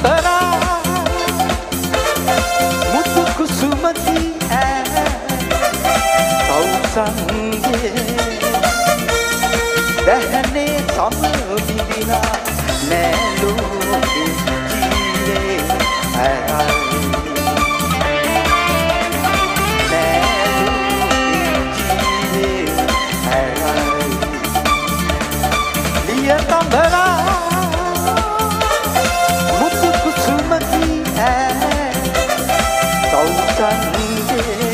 තඹරා මුතු කුසුමකි කවුසන්ගේ දැහනේ සම විඳිනා නෑ ලෝකේ ජීවේ තඹරා මුතු කුසුමකි කවුසන්ගේ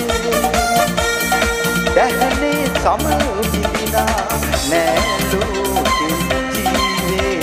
දැහනේ සම විඳිනා නෑ ලෝකේ ජීවේ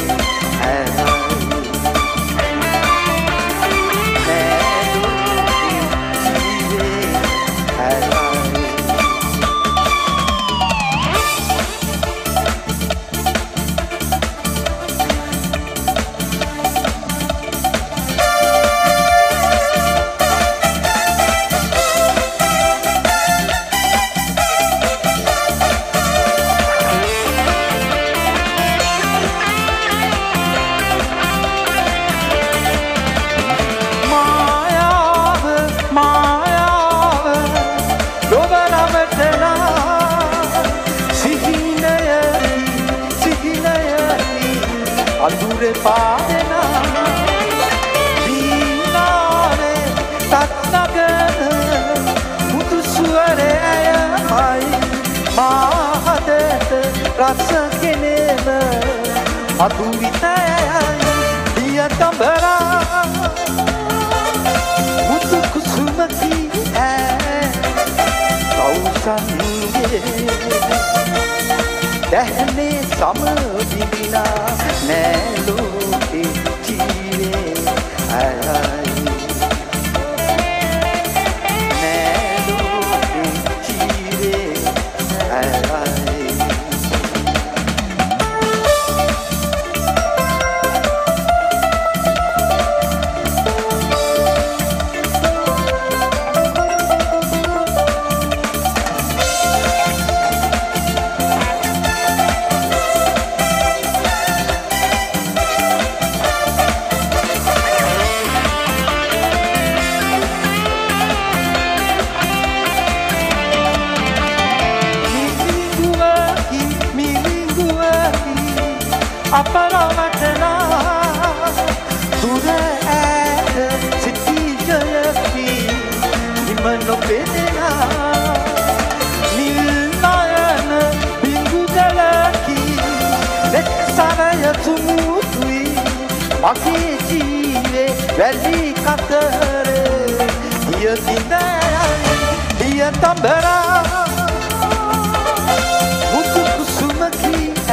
අඳුරේ පාදෙනා වීණාවේ තත්නගන මුතු සුවරයමයි මාහදට රස කෙනෙම අදුවිතයයි දිය තඹරා මුතු කුසුමකි කවුසන්ගේ දැහනේ සම විඳිනා නෑ ලෝකේ ජීවේ නෑ ලෝකේ ජීවේ අපරවටනා දුර ඈත සිටියකි හිම නොපෙනෙනා නිල් නයන බිඳු ගලකි ලෙක්සරය සුමුතුයි මගේ ජීවේ වැලි කතර දිය දිනයයි දිය තඹරා මුතු කුසුමකි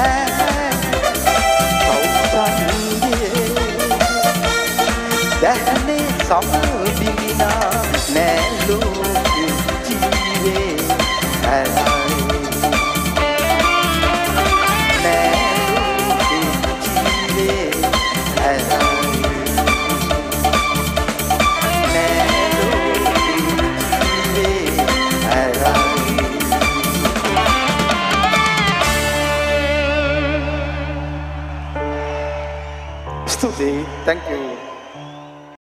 දැහනේ සම විඳිනා නෑ ලෝකේ ජීවේ නෑ ලෝකේ ජීවේ නෑ ලෝකේ ජීවේ ස්තුතියි. Thank you.